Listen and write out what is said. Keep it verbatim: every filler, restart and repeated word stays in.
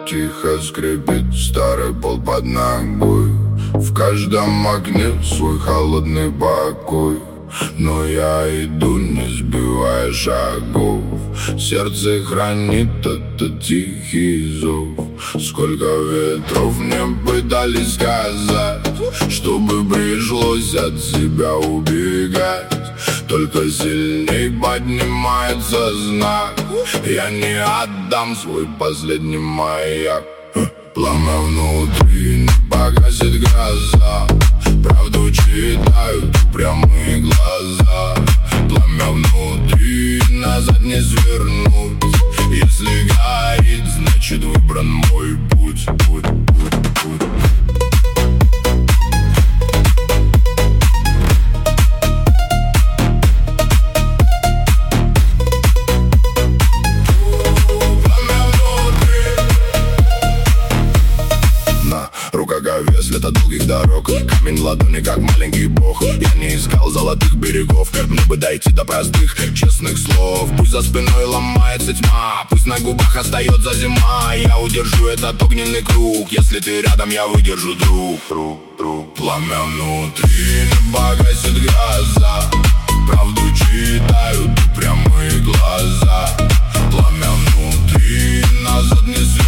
тихо скрипит старый пол под ногой. В каждом окне свой холодный покой. Но я иду, не сбивая шагов. Сердце хранит этот тихий зов. Сколько ветров мне пытались сказать, чтобы пришлось от себя убегать. Только сильней поднимается знак. Я не отдам свой последний маяк. Пламя внутри не погасит гроза. Правду читают прямые глаза. Пламя внутри, назад не свернуть. Если горит, значит выбран мой путь, путь, путь, путь. Рукоговес, лето долгих дорог. Камень в ладони, как маленький бог. Я не искал золотых берегов. Мне бы дойти до простых, честных слов. Пусть за спиной ломается тьма, пусть на губах остается зима. Я удержу этот огненный круг. Если ты рядом, я выдержу, друг, друг, друг. Пламя внутри, не погасит гроза. Правду читают прямые глаза. Пламя внутри, назад не